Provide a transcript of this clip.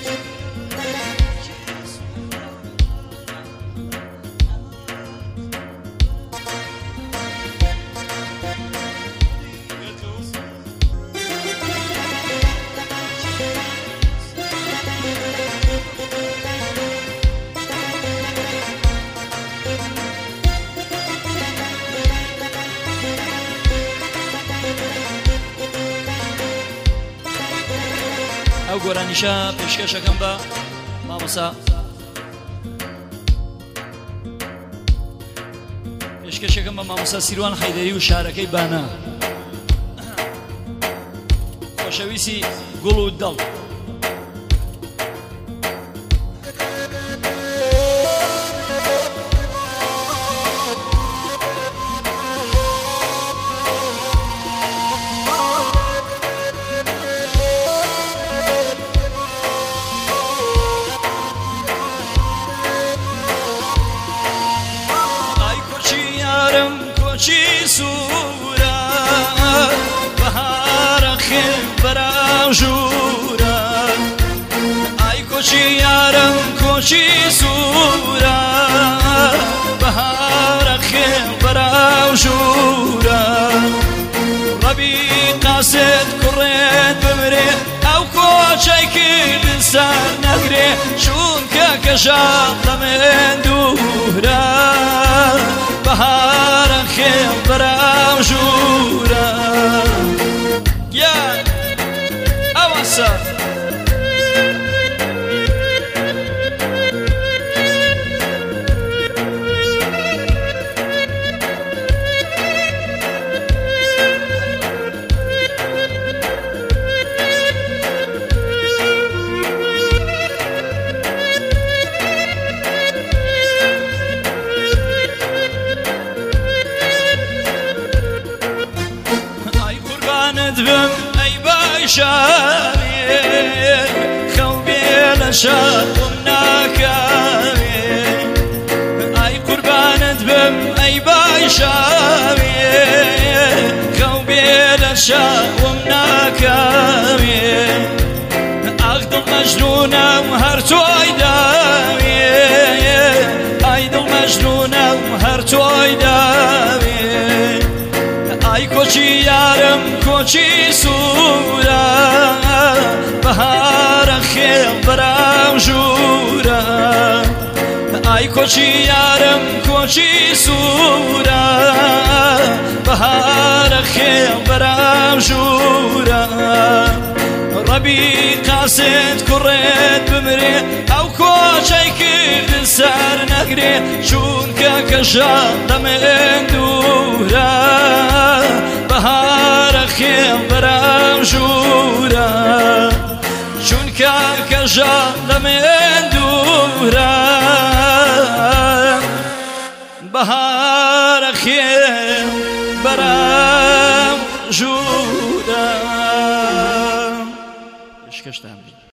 ئەو گۆرانیشە پێشکەشەکەم بە مامۆستا پێشکەشەکەم بە مامۆستا سیروان حەیدەری و شارەکەی بانە خۆشەویستی گوڵ و دڵ. کۆچی سوورە بەهارە خێن بەراو ژوورە ئای کۆچی یارم کۆچی سوورە بەهارە خێن بەراو ژوورە ڕەبی قاسێت کوڕێت بمرێ ئەو کۆچەی کردن سەر نەگرێ چونکە کەژاڵ دەمێن دوورە بەهارە خێڵ بەراو ژوورە یان ئەوەسە بم ئەی باشاوێ خەو بێ لە شەڕم ناکاوێ ئای قوربانت بم ئەی باشاوێ خەو بێ لە شەڕم ناکاوێ ئاخ دڵ مەجنونە و هەر تۆی داوێ ئای دڵ مەجنونە و هەر تۆی داوێ ئای کۆچی یارم کۆچی سوورە بەهارە خێڵ بەراو ژوورە ئای کۆچی یارم کۆچی سوورە بەهارە خێڵ بەراو ژوورە ڕەبی قاسێت کوڕێت بمرێ ئەو کۆچەی کردن سەر نەگرێ چونکە کەژاڵ دەمێن دوورە بەهارە خێڵ بەراو ژوورە چونکە کەژاڵ دەمێن دوورە بەهارە خێڵ بەراو ژوورە.